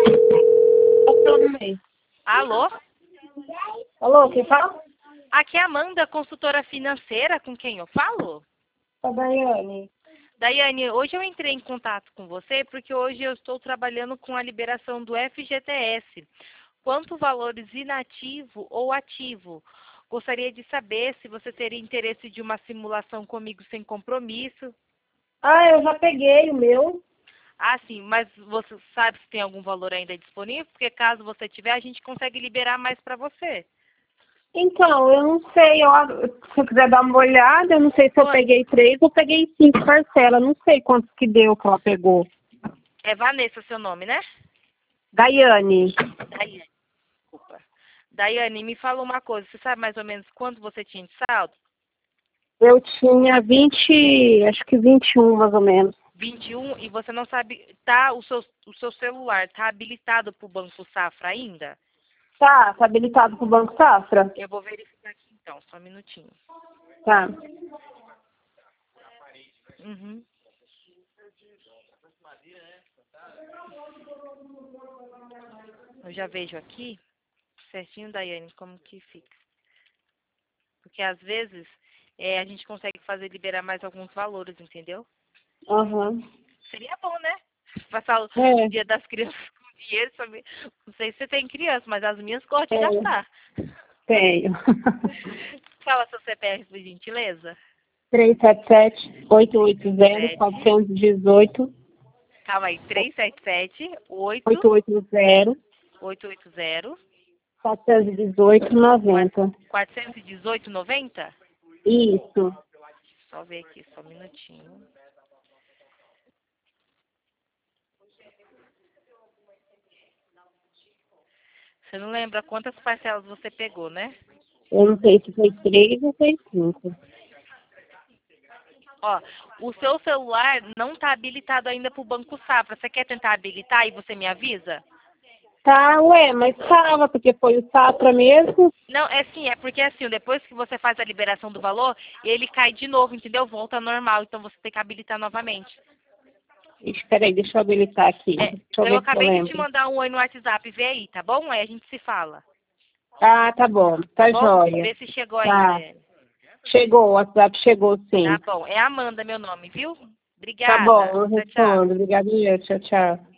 Alô? Alô, quem fala? Aqui é a Amanda, consultora financeira, com quem eu falo? A Daiane. Daiane, hoje eu entrei em contato com você porque hoje eu estou trabalhando com a liberação do FGTS. Quanto valores inativo ou ativo? Gostaria de saber se você teria interesse de uma simulação comigo sem compromisso. Ah, eu já peguei o meu. Ah, sim, mas você sabe se tem algum valor ainda disponível? Porque caso você tiver, a gente consegue liberar mais para você. Então, eu não sei, se eu quiser dar uma olhada, eu não sei se eu Oi. peguei 3 ou peguei 5 parcelas, não sei quantos que deu que ela pegou. É Vanessa seu nome, né? Daiane, Daiane, desculpa. Daiane, me fala uma coisa, você sabe mais ou menos quanto você tinha de saldo? eu tinha 20, acho que 21 mais ou menos. 21 e você não sabe, tá, o seu celular tá habilitado para o Banco Safra ainda? Tá habilitado pro Banco Safra? Eu vou verificar aqui então, só um minutinho. Tá. Uhum. Eu já vejo aqui, certinho, Daiane, como que fica. Porque às vezes a gente consegue fazer liberar mais alguns valores, entendeu? Aham. Seria bom, né? Passar o É, dia das crianças com dinheiro. Não sei se você tem criança, mas as minhas gostam de é, gastar. tenho. Fala seu CPF, por gentileza. 377-880, 7. 418, Calma aí. 377 8 880, 880 418, 90. 418,90? Isso. Só ver aqui, só um minutinho. Você não lembra quantas parcelas você pegou, né? Eu não sei se foi 3 ou foi 5. Ó, o seu celular não está habilitado ainda para o Banco Safra. Você quer tentar habilitar e você me avisa? Tá, ué, mas tava, porque foi o Safra mesmo. Não, é porque assim, depois que você faz a liberação do valor, ele cai de novo, entendeu? Volta ao normal, então você tem que habilitar novamente. Ixi, peraí, deixa eu habilitar aqui. É, Deixa eu eu ver se eu acabei de te lembro. mandar um oi no WhatsApp, vê aí, tá bom? Aí a gente se fala, Ah, tá bom, tá tá bom? jóia. Vê se chegou aí, Tá, Daiane. chegou, o WhatsApp chegou Tá sim. bom, é Amanda meu nome, viu? Tá bom, Obrigada. eu Tchau, tchau. respondo. Obrigada, tchau, tchau.